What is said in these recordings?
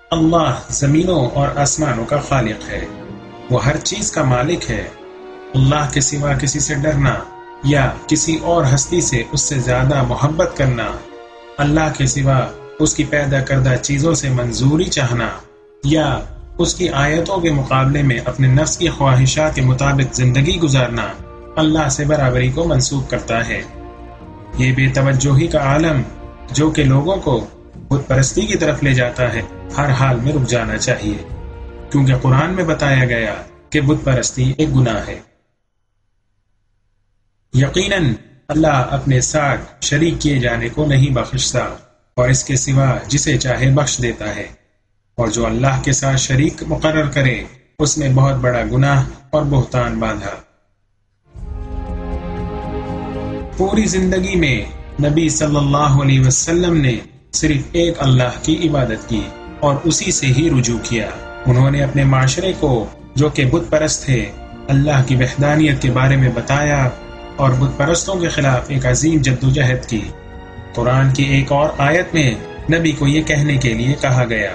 اللہ زمینوں اور آسمانوں کا خالق ہے، وہ ہر چیز کا مالک ہے۔ اللہ کے سوا کسی سے ڈرنا یا کسی اور ہستی سے اس سے زیادہ محبت کرنا، اللہ کے سوا اس کی پیدا کردہ چیزوں سے منظوری چاہنا یا اس کی آیتوں کے مقابلے میں اپنے نفس کی خواہشات کے مطابق زندگی گزارنا اللہ سے برابری کو منسوب کرتا ہے۔ یہ بے توجہی کا عالم جو کہ لوگوں کو بت پرستی کی طرف لے جاتا ہے، ہر حال میں رک جانا چاہیے، کیونکہ قرآن میں بتایا گیا کہ بت پرستی ایک گناہ ہے۔ یقیناً اللہ اپنے ساتھ شریک کیے جانے کو نہیں بخشتا اور اس کے سوا جسے چاہے بخش دیتا ہے، اور جو اللہ کے ساتھ شریک مقرر کرے اس میں بہت بڑا گناہ اور بہتان باندھا۔ پوری زندگی میں نبی صلی اللہ علیہ وسلم نے صرف ایک اللہ کی عبادت کی اور اسی سے ہی رجوع کیا۔ انہوں نے اپنے معاشرے کو جو کہ بت پرست تھے اللہ کی وحدانیت کے بارے میں بتایا اور بت پرستوں کے خلاف ایک عظیم جدوجہد کی۔ قرآن کی ایک اور آیت میں نبی کو یہ کہنے کے لیے کہا گیا،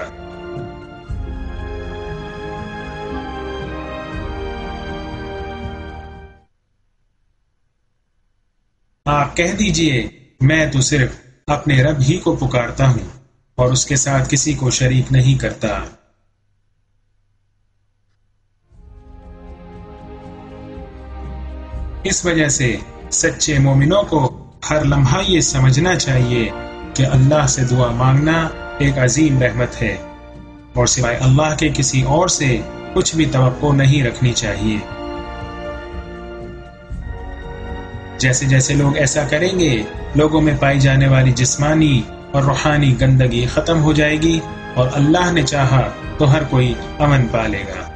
آپ کہہ دیجئے میں تو صرف اپنے رب ہی کو پکارتا ہوں اور اس کے ساتھ کسی کو شریک نہیں کرتا۔ اس وجہ سے سچے مومنوں کو ہر لمحہ یہ سمجھنا چاہیے کہ اللہ سے دعا مانگنا ایک عظیم رحمت ہے اور سوائے اللہ کے کسی اور سے کچھ بھی توقع نہیں رکھنی چاہیے۔ جیسے جیسے لوگ ایسا کریں گے لوگوں میں پائی جانے والی جسمانی اور روحانی گندگی ختم ہو جائے گی اور اللہ نے چاہا تو ہر کوئی امن پالے گا۔